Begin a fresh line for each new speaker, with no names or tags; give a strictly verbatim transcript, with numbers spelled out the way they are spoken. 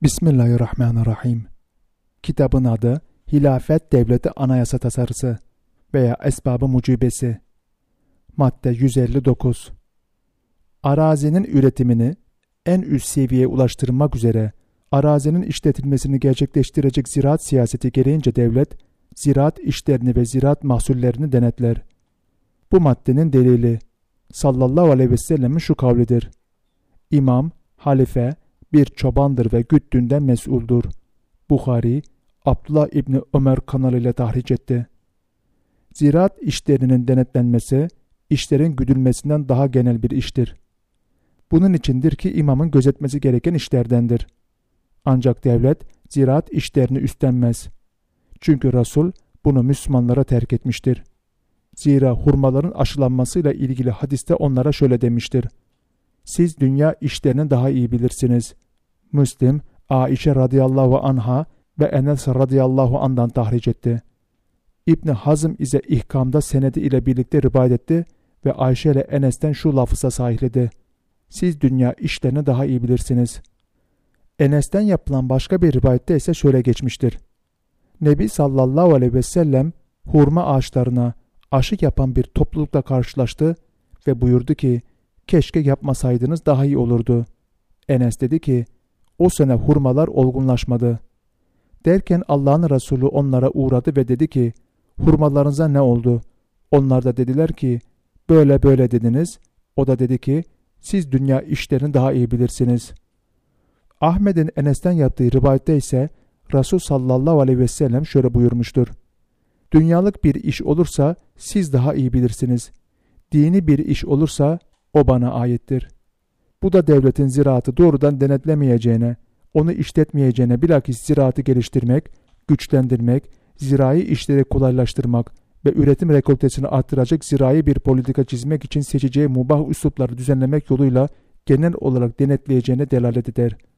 Bismillahirrahmanirrahim. Kitabın adı Hilafet Devleti Anayasa Tasarısı veya Esbab-ı Mucibesi. Madde yüz elli dokuz. Arazinin üretimini en üst seviyeye ulaştırmak üzere arazinin işletilmesini gerçekleştirecek ziraat siyaseti gereğince devlet, ziraat işlerini ve ziraat mahsullerini denetler. Bu maddenin delili sallallahu aleyhi ve sellemin şu kavlidir: İmam, halife bir çobandır ve güttüğünden mesuldur. Buhari, Abdullah İbni Ömer kanalıyla tahric etti. Ziraat işlerinin denetlenmesi, işlerin güdülmesinden daha genel bir iştir. Bunun içindir ki imamın gözetmesi gereken işlerdendir. Ancak devlet ziraat işlerini üstlenmez. Çünkü Resul bunu Müslümanlara terk etmiştir. Zira hurmaların aşılanmasıyla ilgili hadiste onlara şöyle demiştir: Siz dünya işlerini daha iyi bilirsiniz. Müslim, Aişe radıyallahu anha ve Enes radıyallahu andan tahric etti. İbni Hazm ise İhkam'da senedi ile birlikte rivayet etti ve Ayşe ile Enes'ten şu lafıza sahihledi: Siz dünya işlerini daha iyi bilirsiniz. Enes'ten yapılan başka bir rivayette ise şöyle geçmiştir: Nebi sallallahu aleyhi ve sellem hurma ağaçlarına aşık yapan bir toplulukla karşılaştı ve buyurdu ki, keşke yapmasaydınız daha iyi olurdu. Enes dedi ki, o sene hurmalar olgunlaşmadı. Derken Allah'ın Resulü onlara uğradı ve dedi ki, hurmalarınıza ne oldu? Onlar da dediler ki, böyle böyle dediniz. O da dedi ki, siz dünya işlerini daha iyi bilirsiniz. Ahmet'in Enes'ten yaptığı rivayette ise Resul sallallahu aleyhi ve sellem şöyle buyurmuştur: Dünyalık bir iş olursa siz daha iyi bilirsiniz. Dini bir iş olursa o bana aittir. Bu da devletin ziraatı doğrudan denetlemeyeceğine, onu işletmeyeceğine, bilakis ziraatı geliştirmek, güçlendirmek, zirai işleri kolaylaştırmak ve üretim rekoltesini arttıracak zirai bir politika çizmek için seçeceği mubah üslupları düzenlemek yoluyla genel olarak denetleyeceğine delalet eder.